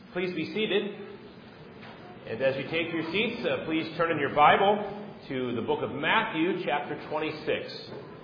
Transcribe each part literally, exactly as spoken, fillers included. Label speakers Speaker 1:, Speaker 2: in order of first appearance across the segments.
Speaker 1: Please be seated. And as you take your seats, uh, please turn in your Bible to the book of Matthew, chapter twenty-six.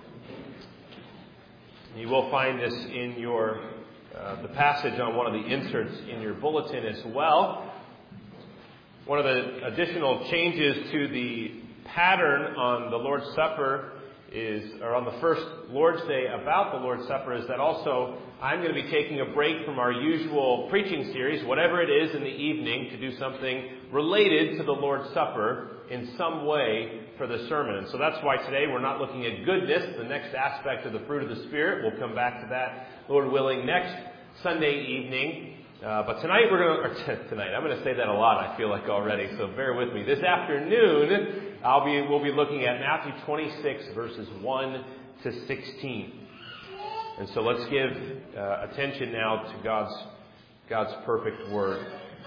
Speaker 1: You will find this in your uh, the passage on one of the inserts in your bulletin as well. One of the additional changes to the pattern on the Lord's Supper is, or on the first Lord's Day about the Lord's Supper, is that also I'm going to be taking a break from our usual preaching series, whatever it is, in the evening, to do something related to the Lord's Supper in some way for the sermon. And so that's why today we're not looking at goodness, the next aspect of the fruit of the Spirit. We'll come back to that, Lord willing, next Sunday evening. Uh, but tonight we're going to, or t- tonight, I'm going to say that a lot, I feel like already, so bear with me. This afternoon, I'll be, we'll be looking at Matthew twenty-six, verses one to sixteen. And so let's give uh, attention now to God's, God's perfect word.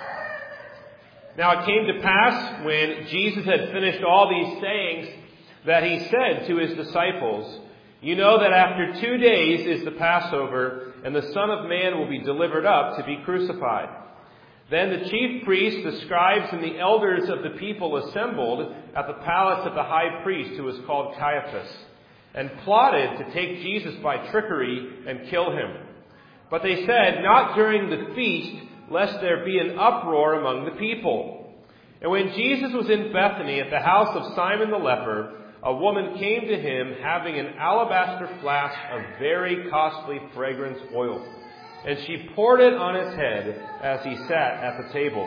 Speaker 1: Now it came to pass, when Jesus had finished all these sayings, that he said to his disciples, "You know that after two days is the Passover, and the Son of Man will be delivered up to be crucified." Then the chief priests, the scribes, and the elders of the people assembled at the palace of the high priest, who was called Caiaphas, and plotted to take Jesus by trickery and kill him. But they said, "Not during the feast, lest there be an uproar among the people." And when Jesus was in Bethany at the house of Simon the leper, a woman came to him having an alabaster flask of very costly fragrance oil, and she poured it on his head as he sat at the table.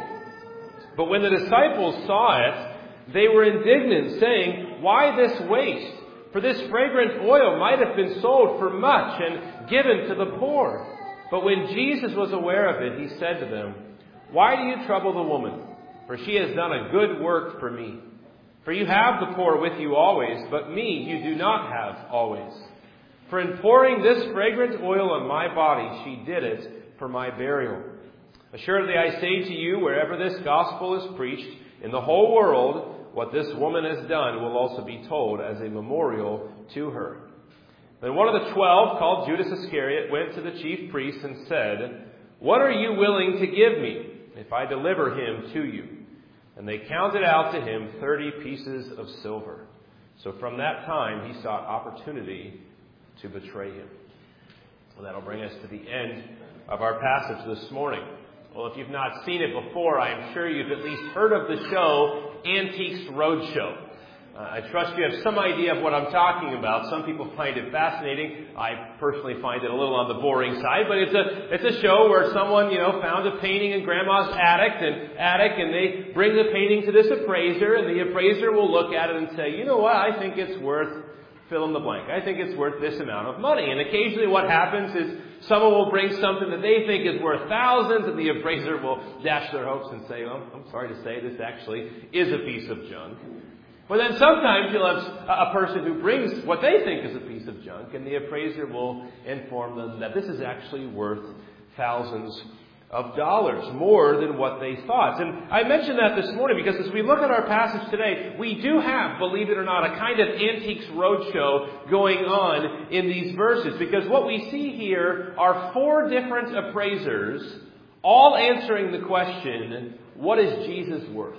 Speaker 1: But when the disciples saw it, they were indignant, saying, "Why this waste? For this fragrant oil might have been sold for much and given to the poor." But when Jesus was aware of it, he said to them, "Why do you trouble the woman? For she has done a good work for me. For you have the poor with you always, but me you do not have always. For in pouring this fragrant oil on my body, she did it for my burial. Assuredly I say to you, wherever this gospel is preached in the whole world, what this woman has done will also be told as a memorial to her." Then one of the twelve, called Judas Iscariot, went to the chief priests and said, "What are you willing to give me if I deliver him to you?" And they counted out to him thirty pieces of silver. So from that time he sought opportunity to betray him. Well, that'll bring us to the end of our passage this morning. Well, if you've not seen it before, I am sure you've at least heard of the show Antiques Roadshow. Uh, I trust you have some idea of what I'm talking about. Some people find it fascinating. I personally find it a little on the boring side, but it's a it's a show where someone, you know, found a painting in Grandma's attic and attic, and they bring the painting to this appraiser, and the appraiser will look at it and say, "You know what? I think it's worth fill in the blank. I think it's worth this amount of money." And occasionally what happens is someone will bring something that they think is worth thousands, and the appraiser will dash their hopes and say, "Oh, I'm sorry to say, this actually is a piece of junk." But then sometimes you'll have a person who brings what they think is a piece of junk, and the appraiser will inform them that this is actually worth thousands of dollars, more than what they thought. And I mention that this morning because as we look at our passage today, we do have, believe it or not, a kind of Antiques Roadshow going on in these verses. Because what we see here are four different appraisers, all answering the question, what is Jesus worth?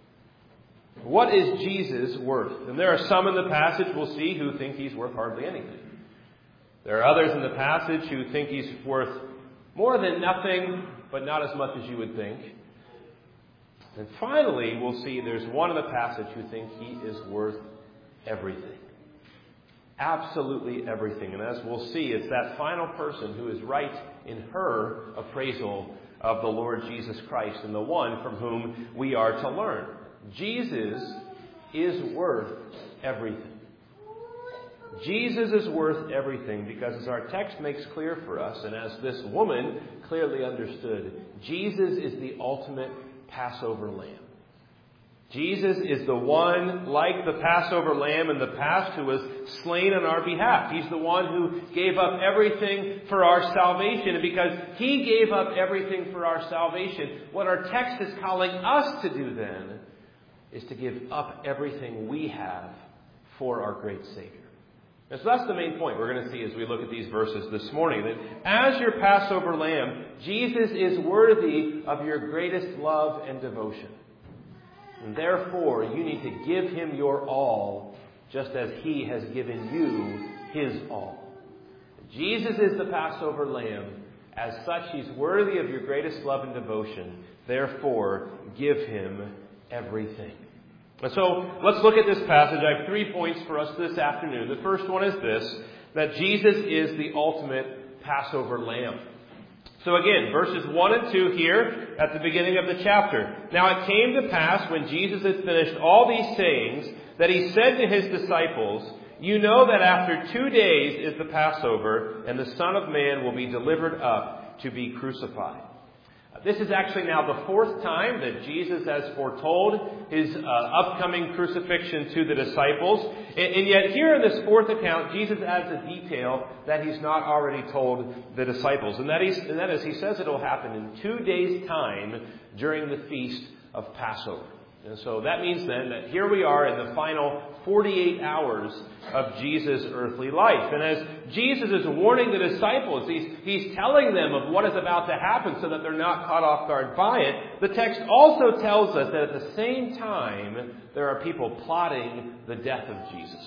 Speaker 1: What is Jesus worth? And there are some in the passage we'll see who think he's worth hardly anything. There are others in the passage who think he's worth more than nothing, but not as much as you would think. And finally, we'll see there's one in the passage who think he is worth everything. Absolutely everything. And as we'll see, it's that final person who is right in her appraisal of the Lord Jesus Christ and the one from whom we are to learn. Jesus is worth everything. Jesus is worth everything because, as our text makes clear for us, and as this woman clearly understood, Jesus is the ultimate Passover lamb. Jesus is the one, like the Passover lamb in the past, who was slain on our behalf. He's the one who gave up everything for our salvation. And because he gave up everything for our salvation, what our text is calling us to do then is to give up everything we have for our great Savior. And so that's the main point we're going to see as we look at these verses this morning. That as your Passover lamb, Jesus is worthy of your greatest love and devotion. And therefore, you need to give him your all, just as he has given you his all. Jesus is the Passover lamb. As such, he's worthy of your greatest love and devotion. Therefore, give him everything. And so, let's look at this passage. I have three points for us this afternoon. The first one is this, that Jesus is the ultimate Passover lamb. So again, verses one and two here at the beginning of the chapter. Now it came to pass when Jesus had finished all these sayings that he said to his disciples, "You know that after two days is the Passover, and the Son of Man will be delivered up to be crucified." This is actually now the fourth time that Jesus has foretold his uh, upcoming crucifixion to the disciples. And, and yet here in this fourth account, Jesus adds a detail that he's not already told the disciples. And that, is, and that is, he says it will happen in two days' time during the feast of Passover. And so that means then that here we are in the final forty-eight hours of Jesus' earthly life. And as Jesus is warning the disciples, he's, he's telling them of what is about to happen so that they're not caught off guard by it. The text also tells us that at the same time, there are people plotting the death of Jesus.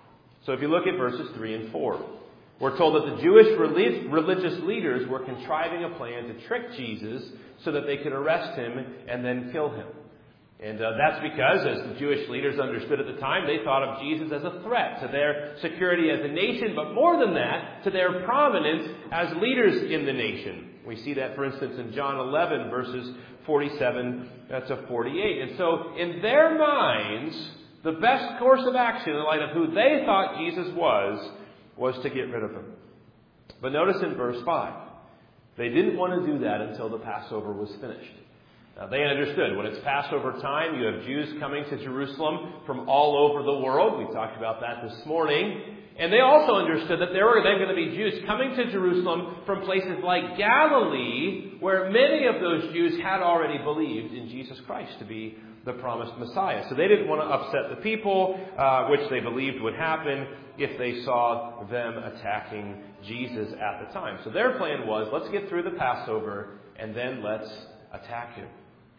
Speaker 1: So if you look at verses three and four, we're told that the Jewish religious leaders were contriving a plan to trick Jesus so that they could arrest him and then kill him. And uh, that's because, as the Jewish leaders understood at the time, they thought of Jesus as a threat to their security as a nation, but more than that, to their prominence as leaders in the nation. We see that, for instance, in John eleven, verses forty-seven to forty-eight. And so, in their minds, the best course of action in light of who they thought Jesus was, was to get rid of him. But notice in verse five, they didn't want to do that until the Passover was finished. Now, they understood when it's Passover time, you have Jews coming to Jerusalem from all over the world. We talked about that this morning. And they also understood that there were then going to be Jews coming to Jerusalem from places like Galilee, where many of those Jews had already believed in Jesus Christ to be the promised Messiah. So they didn't want to upset the people, uh, which they believed would happen if they saw them attacking Jesus at the time. So their plan was, let's get through the Passover, and then let's attack him.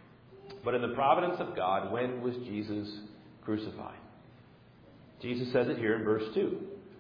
Speaker 1: But in the providence of God, when was Jesus crucified? Jesus says it here in verse two.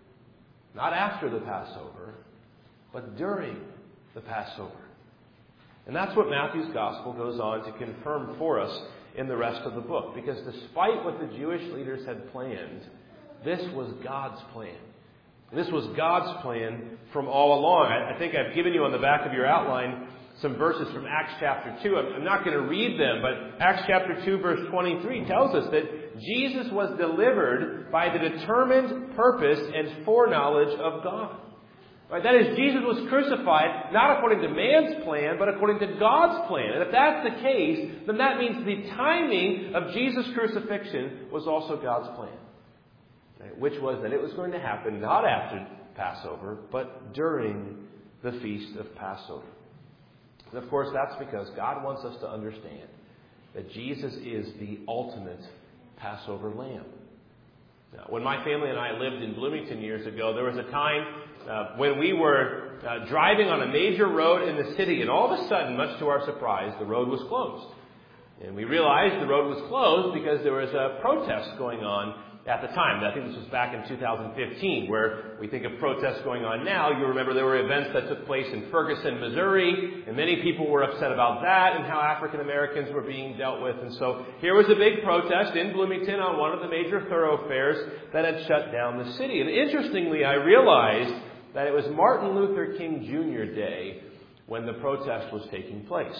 Speaker 1: Not after the Passover, but during the Passover. And that's what Matthew's Gospel goes on to confirm for us in the rest of the book. Because despite what the Jewish leaders had planned, this was God's plan. This was God's plan from all along. I think I've given you on the back of your outline some verses from Acts chapter two. I'm not going to read them, but Acts chapter two, verse twenty-three tells us that Jesus was delivered by the determined purpose and foreknowledge of God. Right? That is, Jesus was crucified not according to man's plan, but according to God's plan. And if that's the case, then that means the timing of Jesus' crucifixion was also God's plan. Right? Which was that it was going to happen not after Passover, but during the feast of Passover. And of course, that's because God wants us to understand that Jesus is the ultimate Passover lamb. Now, when my family and I lived in Bloomington years ago, there was a time uh, when we were uh, driving on a major road in the city, and all of a sudden, much to our surprise, the road was closed. And we realized the road was closed because there was a protest going on at the time. I think this was back in two thousand fifteen, where we think of protests going on now. You remember there were events that took place in Ferguson, Missouri, and many people were upset about that and how African Americans were being dealt with. And so here was a big protest in Bloomington on one of the major thoroughfares that had shut down the city. And interestingly, I realized that it was Martin Luther King Junior Day when the protest was taking place.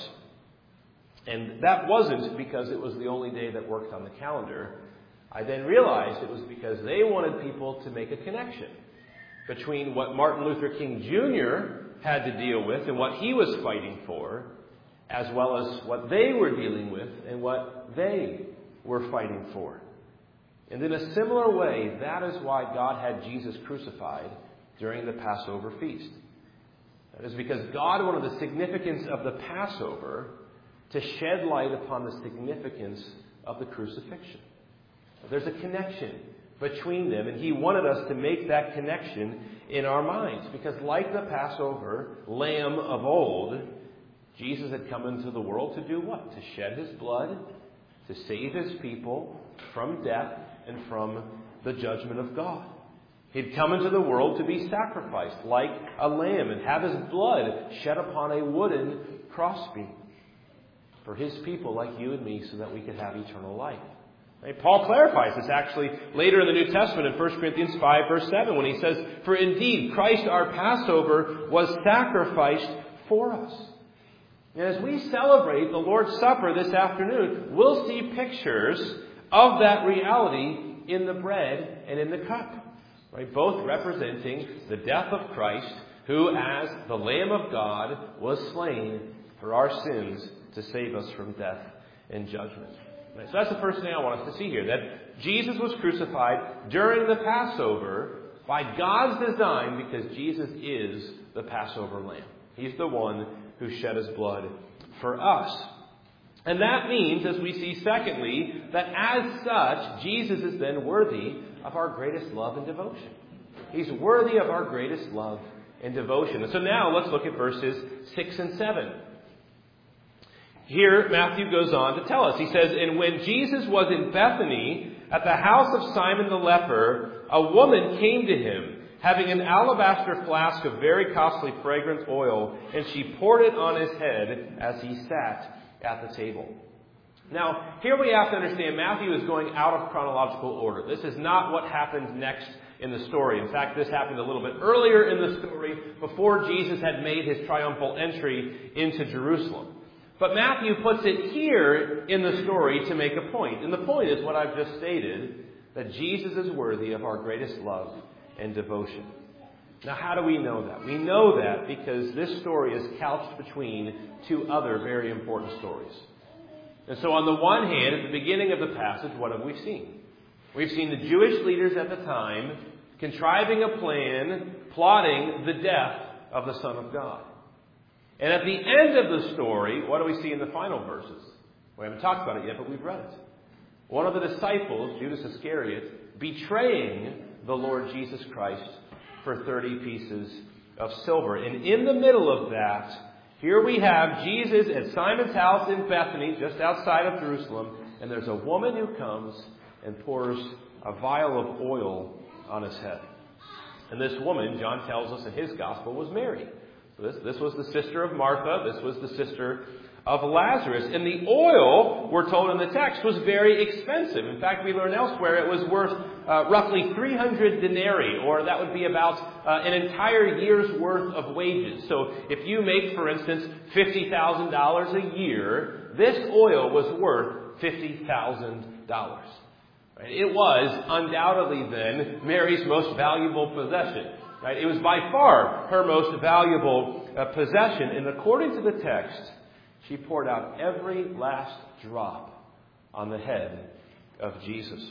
Speaker 1: And that wasn't because it was the only day that worked on the calendar. I then realized it was because they wanted people to make a connection between what Martin Luther King Junior had to deal with and what he was fighting for, as well as what they were dealing with and what they were fighting for. And in a similar way, that is why God had Jesus crucified during the Passover feast. That is because God wanted the significance of the Passover to shed light upon the significance of the crucifixion. There's a connection between them, and He wanted us to make that connection in our minds. Because like the Passover lamb of old, Jesus had come into the world to do what? To shed His blood, to save His people from death and from the judgment of God. He'd come into the world to be sacrificed like a lamb and have His blood shed upon a wooden crossbeam for His people like you and me so that we could have eternal life. Right? Paul clarifies this actually later in the New Testament in First Corinthians five verse seven when he says, "For indeed Christ our Passover was sacrificed for us." And as we celebrate the Lord's Supper this afternoon, we'll see pictures of that reality in the bread and in the cup. Right? Both representing the death of Christ, who as the Lamb of God was slain for our sins to save us from death and judgment. Right? So that's the first thing I want us to see here, that Jesus was crucified during the Passover by God's design because Jesus is the Passover Lamb. He's the one who shed His blood for us. And that means, as we see secondly, that as such, Jesus is then worthy of our greatest love and devotion. He's worthy of our greatest love and devotion. And so now let's look at verses six and seven. Here, Matthew goes on to tell us. He says, "And when Jesus was in Bethany, at the house of Simon the leper, a woman came to Him, having an alabaster flask of very costly fragrant oil, and she poured it on His head as He sat at the table." Now, here we have to understand Matthew is going out of chronological order. This is not what happened next in the story. In fact, this happened a little bit earlier in the story, before Jesus had made His triumphal entry into Jerusalem. But Matthew puts it here in the story to make a point. And the point is what I've just stated, that Jesus is worthy of our greatest love and devotion. Now, how do we know that? We know that because this story is couched between two other very important stories. And so on the one hand, at the beginning of the passage, what have we seen? We've seen the Jewish leaders at the time contriving a plan, plotting the death of the Son of God. And at the end of the story, what do we see in the final verses? We haven't talked about it yet, but we've read it. One of the disciples, Judas Iscariot, betraying the Lord Jesus Christ for thirty pieces of silver. And in the middle of that, here we have Jesus at Simon's house in Bethany, just outside of Jerusalem, and there's a woman who comes and pours a vial of oil on His head. And this woman, John tells us in his gospel, was Mary. So this, this was the sister of Martha. This was the sister of Lazarus. And the oil, we're told in the text, was very expensive. In fact, we learn elsewhere it was worth uh, roughly three hundred denarii, or that would be about uh, an entire year's worth of wages. So if you make, for instance, fifty thousand dollars a year, this oil was worth fifty thousand dollars. Right? It was undoubtedly then Mary's most valuable possession. Right? It was by far her most valuable uh, possession. And according to the text, she poured out every last drop on the head of Jesus.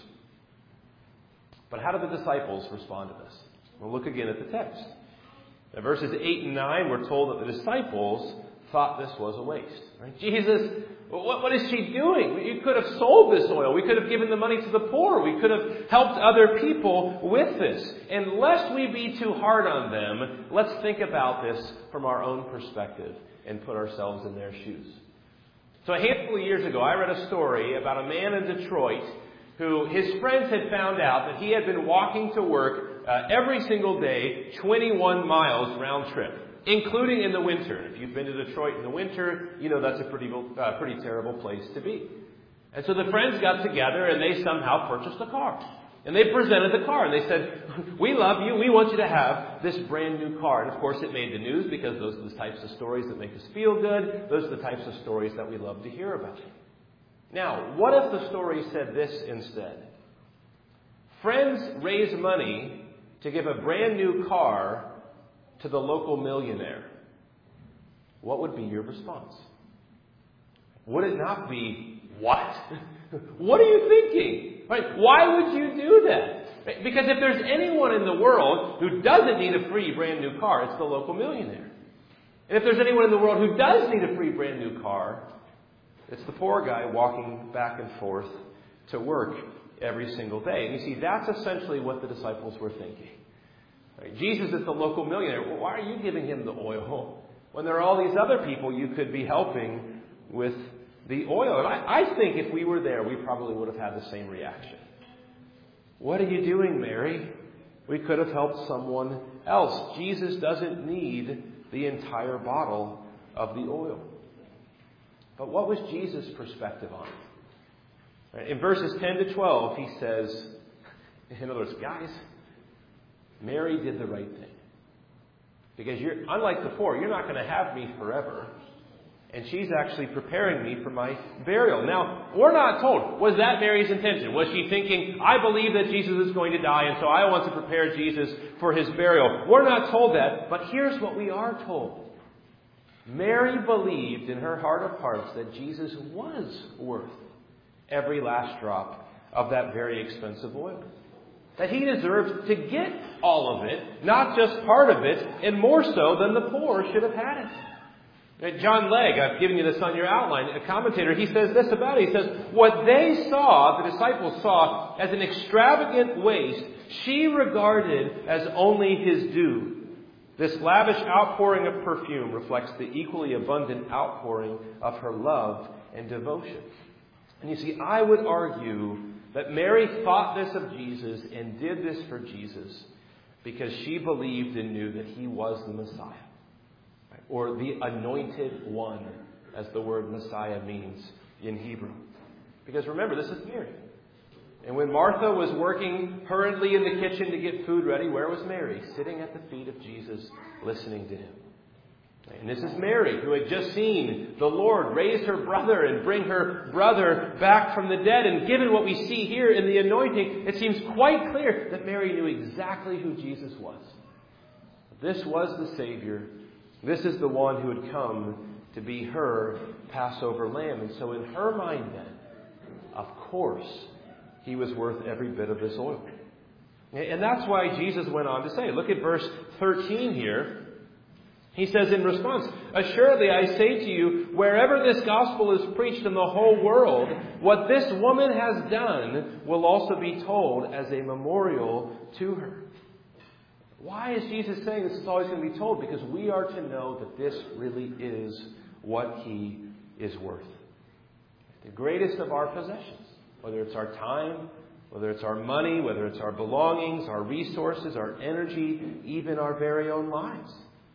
Speaker 1: But how did the disciples respond to this? Well, look again at the text. In verses eight and nine, we're told that the disciples thought this was a waste. Right? Jesus, what, what is she doing? You could have sold this oil. We could have given the money to the poor. We could have helped other people with this. And lest we be too hard on them, let's think about this from our own perspective and put ourselves in their shoes. So a handful of years ago, I read a story about a man in Detroit who his friends had found out that he had been walking to work uh, every single day, twenty-one miles round trip, including in the winter. If you've been to Detroit in the winter, you know that's a pretty, uh, pretty terrible place to be. And so the friends got together and they somehow purchased a car. And they presented the car and they said, "We love you. We want you to have this brand new car." And of course it made the news because those are the types of stories that make us feel good. Those are the types of stories that we love to hear about. Now, what if the story said this instead? Friends raise money to give a brand new car to the local millionaire. What would be your response? Would it not be, "What? What are you thinking? Right? Why would you do that?" Right? Because if there's anyone in the world who doesn't need a free brand new car, it's the local millionaire. And if there's anyone in the world who does need a free brand new car, it's the poor guy walking back and forth to work every single day. And you see, that's essentially what the disciples were thinking. Right? Jesus is the local millionaire. Well, why are you giving him the oil when there are all these other people you could be helping with the oil? And I, I think if we were there, we probably would have had the same reaction. What are you doing, Mary? We could have helped someone else. Jesus doesn't need the entire bottle of the oil. But what was Jesus' perspective on it? In verses ten to twelve, he says, in other words, guys, Mary did the right thing. Because you're, unlike before, you're not going to have me forever. And she's actually preparing me for my burial. Now, we're not told, was that Mary's intention? Was she thinking, I believe that Jesus is going to die, and so I want to prepare Jesus for his burial? We're not told that, but here's what we are told. Mary believed in her heart of hearts that Jesus was worth every last drop of that very expensive oil. That he deserved to get all of it, not just part of it, and more so than the poor should have had it. John Legg, I've given you this on your outline, a commentator, he says this about it. He says, what they saw, the disciples saw, as an extravagant waste, she regarded as only his due. This lavish outpouring of perfume reflects the equally abundant outpouring of her love and devotion. And you see, I would argue that Mary thought this of Jesus and did this for Jesus because she believed and knew that he was the Messiah. Or the anointed one, as the word Messiah means in Hebrew. Because remember, this is Mary. And when Martha was working hurriedly in the kitchen to get food ready, where was Mary? Sitting at the feet of Jesus, listening to him. And this is Mary, who had just seen the Lord raise her brother and bring her brother back from the dead. And given what we see here in the anointing, it seems quite clear that Mary knew exactly who Jesus was. This was the Savior. This is the one who had come to be her Passover lamb. And so in her mind then, of course, he was worth every bit of this oil. And that's why Jesus went on to say, look at verse thirteen here. He says in response, assuredly I say to you, wherever this gospel is preached in the whole world, what this woman has done will also be told as a memorial to her. Why is Jesus saying this is always going to be told? Because we are to know that this really is what he is worth. The greatest of our possessions, whether it's our time, whether it's our money, whether it's our belongings, our resources, our energy, even our very own lives.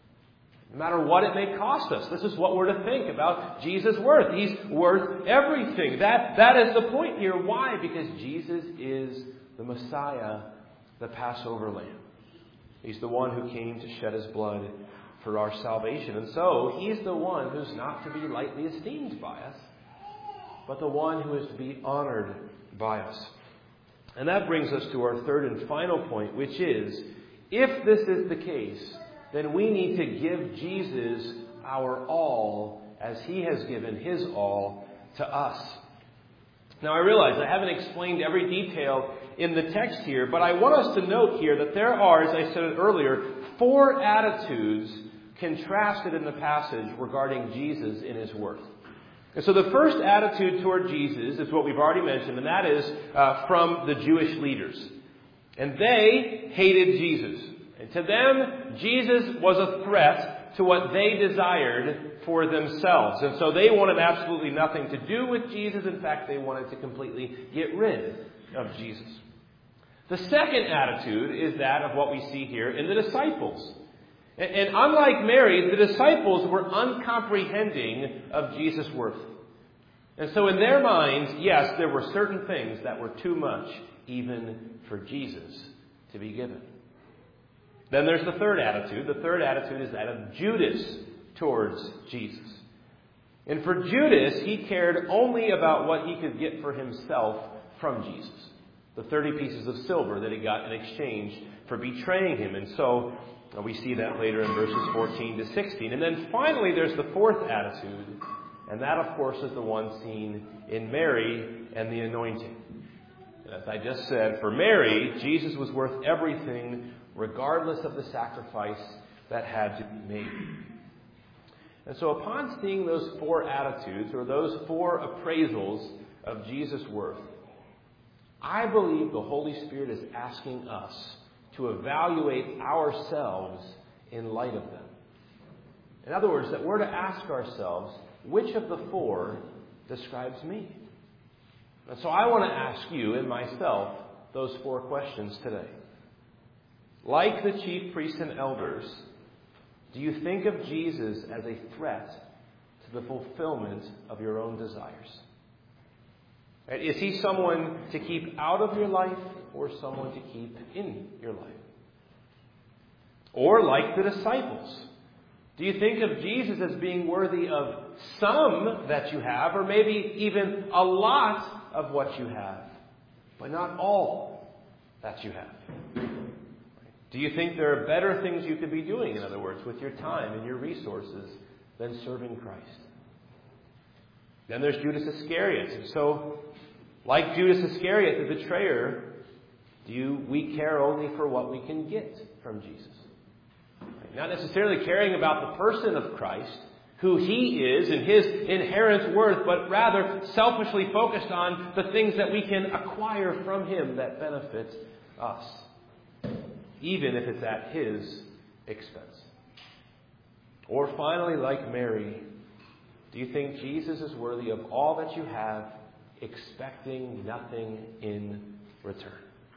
Speaker 1: No matter what it may cost us, this is what we're to think about Jesus' worth. He's worth everything. That, that is the point here. Why? Because Jesus is the Messiah, the Passover lamb. He's the one who came to shed his blood for our salvation. And so, he's the one who's not to be lightly esteemed by us, but the one who is to be honored by us. And that brings us to our third and final point, which is, if this is the case, then we need to give Jesus our all as he has given his all to us. Now, I realize I haven't explained every detail in the text here, but I want us to note here that there are, as I said earlier, four attitudes contrasted in the passage regarding Jesus in his worth. And so the first attitude toward Jesus is what we've already mentioned, and that is uh, from the Jewish leaders. And they hated Jesus. And to them, Jesus was a threat to what they desired for themselves. And so they wanted absolutely nothing to do with Jesus. In fact, they wanted to completely get rid of Jesus. The second attitude is that of what we see here in the disciples. And, and unlike Mary, the disciples were uncomprehending of Jesus' worth. And so in their minds, yes, there were certain things that were too much even for Jesus to be given. Then there's the third attitude. The third attitude is that of Judas towards Jesus. And for Judas, he cared only about what he could get for himself from Jesus. The thirty pieces of silver that he got in exchange for betraying him. And so we see that later in verses fourteen to sixteen. And then finally, there's the fourth attitude. And that, of course, is the one seen in Mary and the anointing. And as I just said, for Mary, Jesus was worth everything, regardless of the sacrifice that had to be made. And so upon seeing those four attitudes, or those four appraisals of Jesus' worth, I believe the Holy Spirit is asking us to evaluate ourselves in light of them. In other words, that we're to ask ourselves, which of the four describes me? And so I want to ask you and myself those four questions today. Like the chief priests and elders, do you think of Jesus as a threat to the fulfillment of your own desires? Right? Is he someone to keep out of your life or someone to keep in your life? Or like the disciples, do you think of Jesus as being worthy of some that you have, or maybe even a lot of what you have, but not all that you have? Do you think there are better things you could be doing, in other words, with your time and your resources than serving Christ? Then there's Judas Iscariot. And so, like Judas Iscariot, the betrayer, do you, we care only for what we can get from Jesus? Not necessarily caring about the person of Christ, who he is and his inherent worth, but rather selfishly focused on the things that we can acquire from him that benefit us, even if it's at his expense. Or finally, like Mary, do you think Jesus is worthy of all that you have, expecting nothing in return?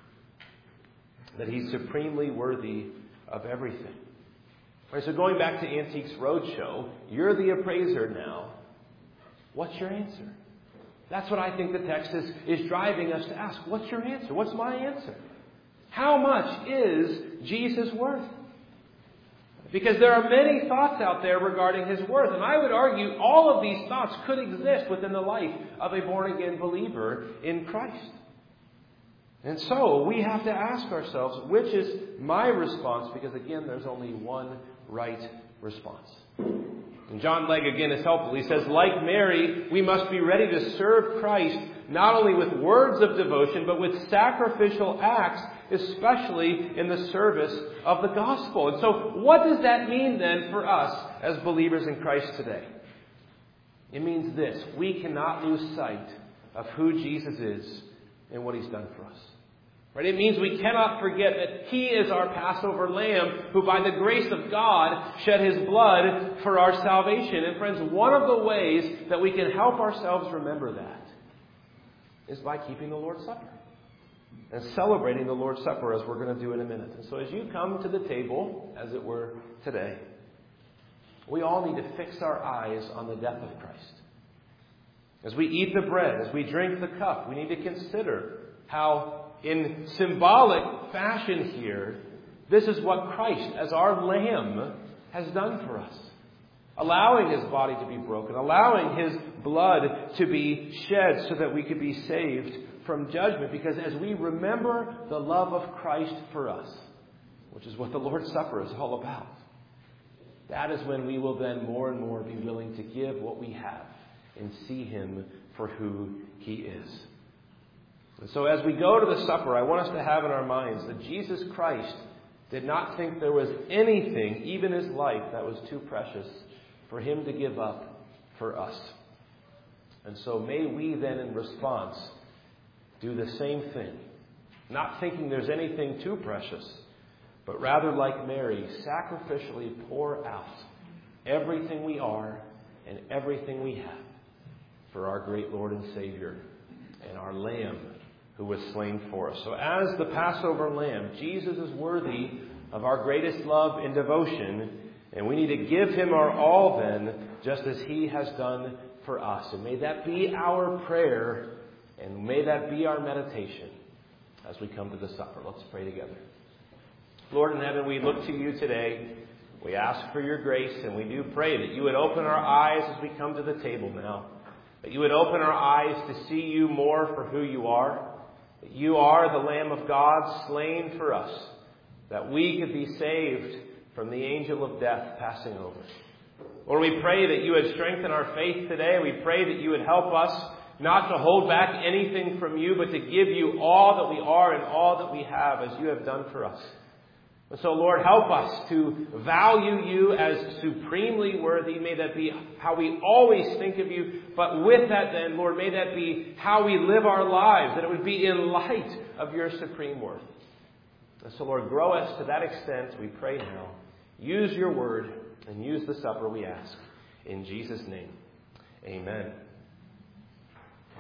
Speaker 1: That he's supremely worthy of everything. Right, so going back to Antiques Roadshow, you're the appraiser now. What's your answer? That's what I think the text is, is driving us to ask. What's your answer? What's my answer? How much is Jesus worth? Because there are many thoughts out there regarding his worth. And I would argue all of these thoughts could exist within the life of a born-again believer in Christ. And so we have to ask ourselves, which is my response? Because again, there's only one right response. And John Legg again is helpful. He says, like Mary, we must be ready to serve Christ not only with words of devotion, but with sacrificial acts, especially in the service of the gospel. And so what does that mean then for us as believers in Christ today? It means this: we cannot lose sight of who Jesus is and what he's done for us. Right? It means we cannot forget that he is our Passover lamb who by the grace of God shed his blood for our salvation. And friends, one of the ways that we can help ourselves remember that is by keeping the Lord's Supper and celebrating the Lord's Supper, as we're going to do in a minute. And so as you come to the table, as it were, today, we all need to fix our eyes on the death of Christ. As we eat the bread, as we drink the cup, we need to consider how, in symbolic fashion here, this is what Christ, as our Lamb, has done for us. Allowing his body to be broken, allowing his blood to be shed so that we could be saved from judgment. Because as we remember the love of Christ for us, which is what the Lord's Supper is all about, that is when we will then more and more be willing to give what we have and see him for who he is. And so as we go to the supper, I want us to have in our minds that Jesus Christ did not think there was anything, even his life, that was too precious for him to give up for us. And so may we then in response do the same thing, not thinking there's anything too precious, but rather like Mary, sacrificially pour out everything we are and everything we have for our great Lord and Savior and our Lamb who was slain for us. So as the Passover Lamb, Jesus is worthy of our greatest love and devotion, and we need to give him our all then, just as he has done for us. And may that be our prayer, and may that be our meditation as we come to the supper. Let's pray together. Lord in heaven, we look to you today. We ask for your grace, and we do pray that you would open our eyes as we come to the table now. That you would open our eyes to see you more for who you are. That you are the Lamb of God slain for us. That we could be saved from the angel of death passing over. Lord, we pray that you would strengthen our faith today. We pray that you would help us not to hold back anything from you, but to give you all that we are and all that we have as you have done for us. And so, Lord, help us to value you as supremely worthy. May that be how we always think of you. But with that then, Lord, may that be how we live our lives, that it would be in light of your supreme worth. And so, Lord, grow us to that extent, we pray now. Use your word and use the supper, we ask. In Jesus' name, amen.